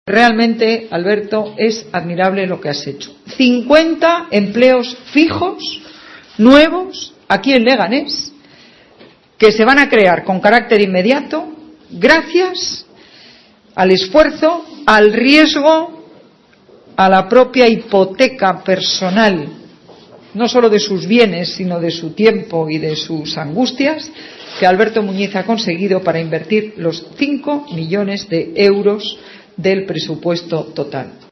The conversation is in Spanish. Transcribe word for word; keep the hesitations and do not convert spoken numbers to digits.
Realmente, Alberto, es admirable lo que has hecho. cincuenta empleos fijos, nuevos, aquí en Leganés, que se van a crear con carácter inmediato, gracias al esfuerzo, al riesgo, a la propia hipoteca personal, no solo de sus bienes, sino de su tiempo y de sus angustias, que Alberto Muñiz ha conseguido para invertir los cinco millones de euros del presupuesto total.